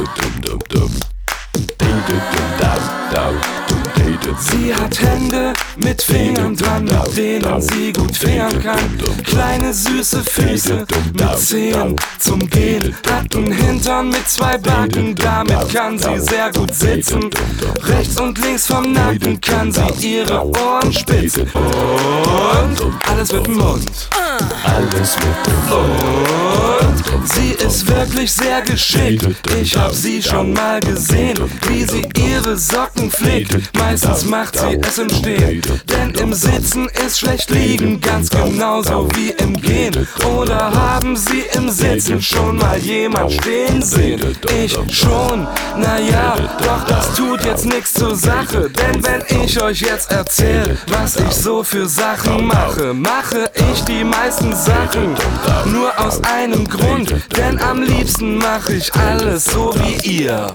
Sie hat Hände mit Fingern dran, mit denen sie gut fingern kann. Kleine süße Füße mit Zehen zum Gehen. Hat einen Hintern mit zwei Backen, damit kann sie sehr gut sitzen. Rechts und links vom Nacken kann sie ihre Ohren spitzen. Und alles mit dem Mund. Alles mit dem Mund. Und sie ist wirklich sehr geschickt. Ich hab sie schon mal gesehen, wie sie ihre Socken pflegt. Meistens macht sie es im Stehen, denn im Sitzen ist schlecht liegen, ganz genauso wie im Gehen. Oder haben Sie im Sitzen schon mal jemand stehen sehen? Ich schon, naja, doch das tut jetzt nichts zur Sache. Denn wenn ich euch jetzt erzähl, was ich so für Sachen mache, mache ich die meisten Sachen nur aus einem Grund. Denn am liebsten mache ich alles so wie ihr.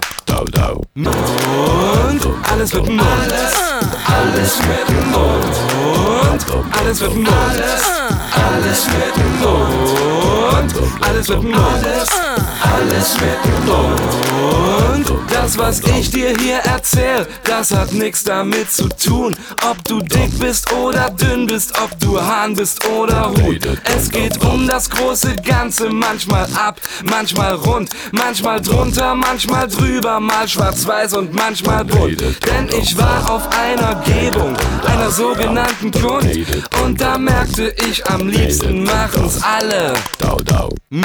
Und alles mit dem Mund. Alles mit dem Mund. Und alles mit dem Mund. Alles mit dem Mund. Alles mit dem Mund. Alles mit dem Mund. Und das, was ich dir hier erzähl, das hat nix damit zu tun, ob du dick bist oder dünn bist, ob du Hahn bist oder Huhn. Es geht um das große Ganze, manchmal ab, manchmal rund, manchmal drunter, manchmal drüber, mal schwarz-weiß und manchmal bunt. Denn ich war auf einer Gebung, einer sogenannten Kund, und da merkte ich, am liebsten machen's alle mit